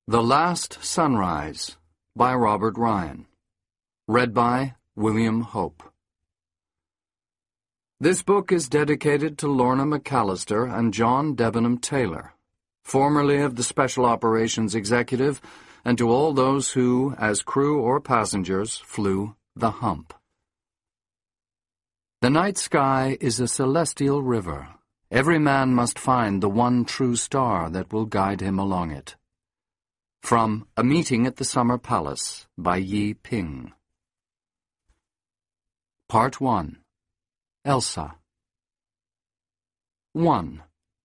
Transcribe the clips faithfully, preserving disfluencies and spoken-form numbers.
The Last Sunrise by Robert Ryan. Read by William Hope. This book is dedicated to Lorna McAllister and John Debenham Taylor, formerly of the Special Operations Executive, and to all those who, as crew or passengers, flew the hump. The night sky is a celestial river. Every man must find the one true star that will guide him along it. From A Meeting at the Summer Palace by Yi Ping. Part one. Elsa. one.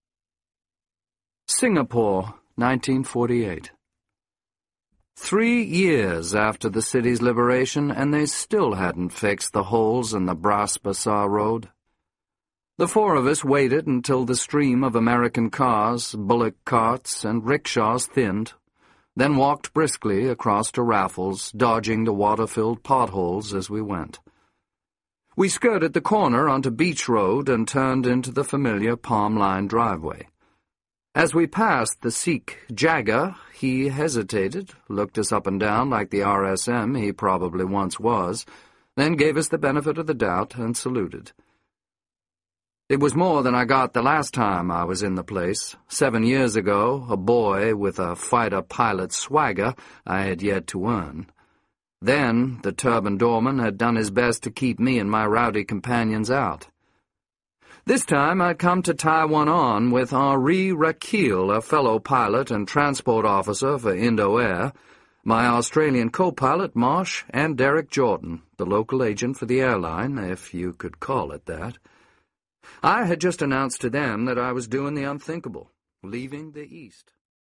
Singapore, nineteen forty-eight. Three years after the city's liberation, and they still hadn't fixed the holes in the Bras Basah Road. The four of us waited until the stream of American cars, bullock carts, and rickshaws thinned, then walked briskly across to Raffles, dodging the water-filled potholes as we went. We skirted the corner onto Beach Road and turned into the familiar palm-lined driveway. As we passed the Sikh Jagger, he hesitated, looked us up and down like the R S M he probably once was, then gave us the benefit of the doubt and saluted. It was more than I got the last time I was in the place. Seven years ago, a boy with a fighter pilot swagger I had yet to earn. Then, the turban doorman had done his best to keep me and my rowdy companions out. This time I'd come to tie one on with Henri Rakil, a fellow pilot and transport officer for Indo-Air, my Australian co-pilot Marsh, and Derek Jordan, the local agent for the airline, if you could call it that. I had just announced to them that I was doing the unthinkable, leaving the East.